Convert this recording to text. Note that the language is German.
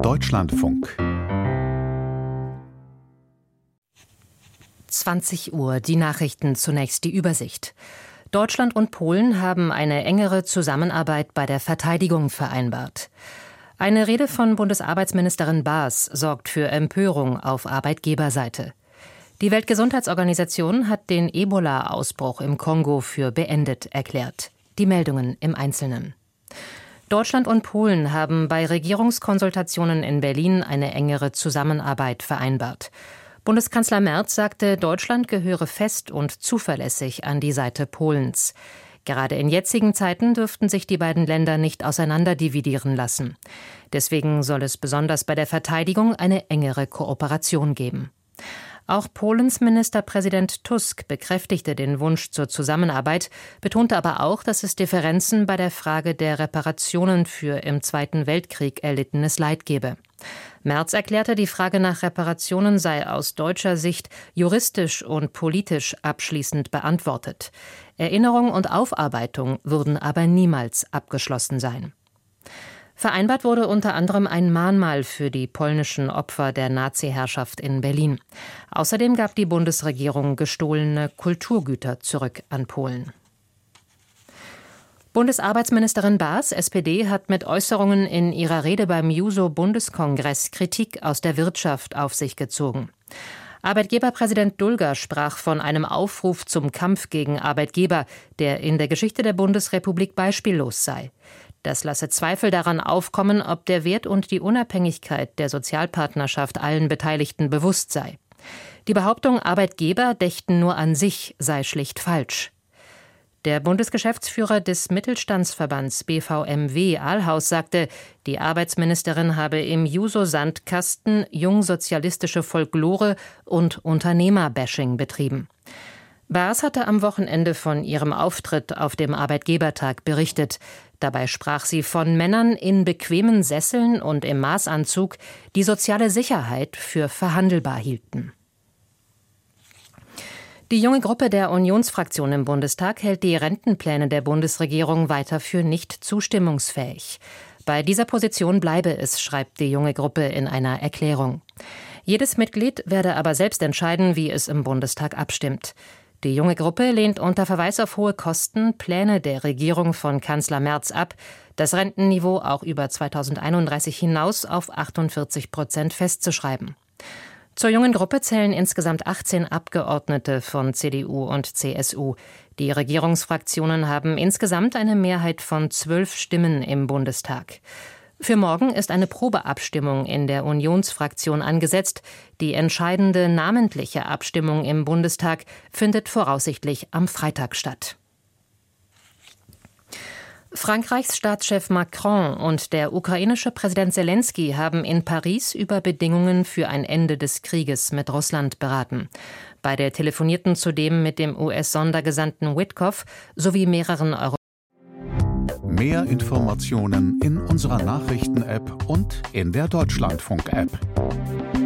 Deutschlandfunk 20 Uhr, die Nachrichten, zunächst die Übersicht. Deutschland und Polen haben eine engere Zusammenarbeit bei der Verteidigung vereinbart. Eine Rede von Bundesarbeitsministerin Baas sorgt für Empörung auf Arbeitgeberseite. Die Weltgesundheitsorganisation hat den Ebola-Ausbruch im Kongo für beendet erklärt. Die Meldungen im Einzelnen. Deutschland und Polen haben bei Regierungskonsultationen in Berlin eine engere Zusammenarbeit vereinbart. Bundeskanzler Merz sagte, Deutschland gehöre fest und zuverlässig an die Seite Polens. Gerade in jetzigen Zeiten dürften sich die beiden Länder nicht auseinanderdividieren lassen. Deswegen soll es besonders bei der Verteidigung eine engere Kooperation geben. Auch Polens Ministerpräsident Tusk bekräftigte den Wunsch zur Zusammenarbeit, betonte aber auch, dass es Differenzen bei der Frage der Reparationen für im Zweiten Weltkrieg erlittenes Leid gebe. Merz erklärte, die Frage nach Reparationen sei aus deutscher Sicht juristisch und politisch abschließend beantwortet. Erinnerung und Aufarbeitung würden aber niemals abgeschlossen sein. Vereinbart wurde unter anderem ein Mahnmal für die polnischen Opfer der Nazi-Herrschaft in Berlin. Außerdem gab die Bundesregierung gestohlene Kulturgüter zurück an Polen. Bundesarbeitsministerin Baas, SPD, hat mit Äußerungen in ihrer Rede beim Juso-Bundeskongress Kritik aus der Wirtschaft auf sich gezogen. Arbeitgeberpräsident Dulger sprach von einem Aufruf zum Kampf gegen Arbeitgeber, der in der Geschichte der Bundesrepublik beispiellos sei. Das lasse Zweifel daran aufkommen, ob der Wert und die Unabhängigkeit der Sozialpartnerschaft allen Beteiligten bewusst sei. Die Behauptung, Arbeitgeber dächten nur an sich, sei schlicht falsch. Der Bundesgeschäftsführer des Mittelstandsverbands BVMW Ahlhaus sagte, die Arbeitsministerin habe im Juso-Sandkasten jungsozialistische Folklore und Unternehmerbashing betrieben. Baas hatte am Wochenende von ihrem Auftritt auf dem Arbeitgebertag berichtet. Dabei sprach sie von Männern in bequemen Sesseln und im Maßanzug, die soziale Sicherheit für verhandelbar hielten. Die junge Gruppe der Unionsfraktion im Bundestag hält die Rentenpläne der Bundesregierung weiter für nicht zustimmungsfähig. Bei dieser Position bleibe es, schreibt die junge Gruppe in einer Erklärung. Jedes Mitglied werde aber selbst entscheiden, wie es im Bundestag abstimmt. Die junge Gruppe lehnt unter Verweis auf hohe Kosten Pläne der Regierung von Kanzler Merz ab, das Rentenniveau auch über 2031 hinaus auf 48% festzuschreiben. Zur jungen Gruppe zählen insgesamt 18 Abgeordnete von CDU und CSU. Die Regierungsfraktionen haben insgesamt eine Mehrheit von 12 Stimmen im Bundestag. Für morgen ist eine Probeabstimmung in der Unionsfraktion angesetzt. Die entscheidende namentliche Abstimmung im Bundestag findet voraussichtlich am Freitag statt. Frankreichs Staatschef Macron und der ukrainische Präsident Selenskyj haben in Paris über Bedingungen für ein Ende des Krieges mit Russland beraten. Beide telefonierten zudem mit dem US-Sondergesandten Witkoff sowie mehreren Mehr Informationen in unserer Nachrichten-App und in der Deutschlandfunk-App.